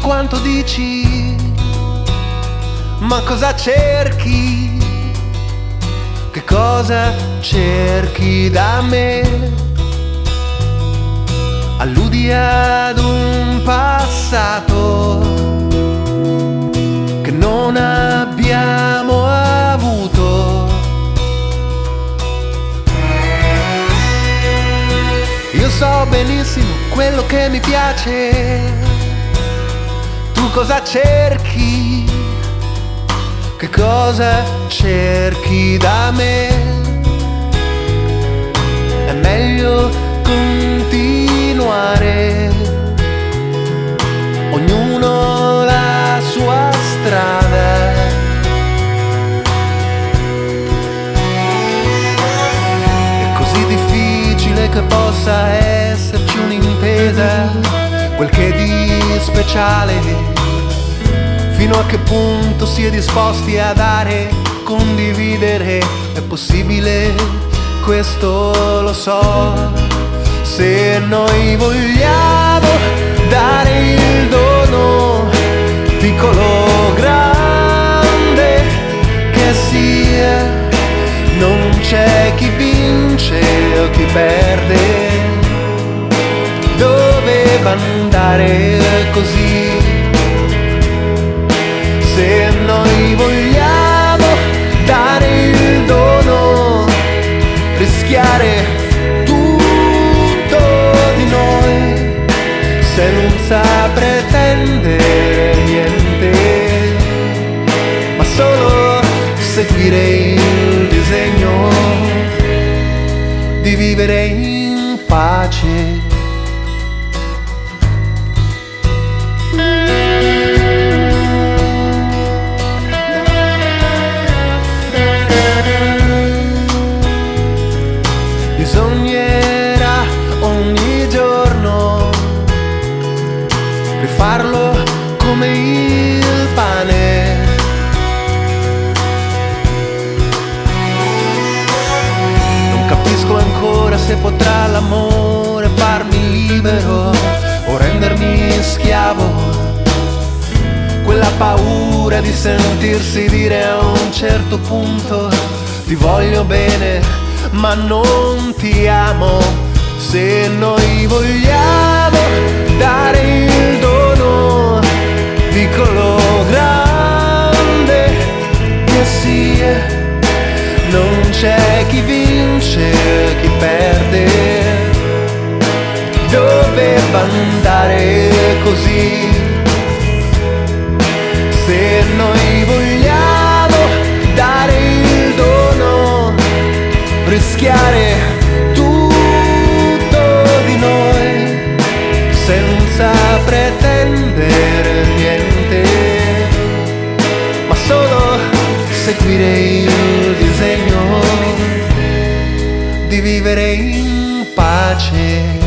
quanto dici, ma cosa cerchi? Che cosa cerchi da me? Alludi ad un passato che non abbiamo avuto. Io so benissimo quello che mi piace. Tu cosa cerchi? Che cosa cerchi da me? È meglio continuare, ognuno la sua strada. È così difficile che possa esserci un'intesa, quel che di speciale. Fino a che punto si è disposti a dare, condividere? È possibile, questo lo so. Se noi vogliamo dare il dono, piccolo o grande che sia, non c'è chi vince o chi perde. Doveva andare così. Se noi vogliamo dare il dono, rischiare tutto di noi, senza pretendere niente, ma solo seguire il disegno di vivere in pace. Bisognerà ogni giorno rifarlo come il pane. Non capisco ancora se potrà l'amore farmi libero o rendermi schiavo. Quella paura di sentirsi dire a un certo punto ti voglio bene ma non ti amo. Se noi vogliamo dare il dono, piccolo o grande che sia, non c'è chi vince, chi perde. Doveva andare così. Se noi vogliamo dare il dono, rischiare tutto di noi, senza pretendere niente, ma solo seguire il disegno di vivere in pace.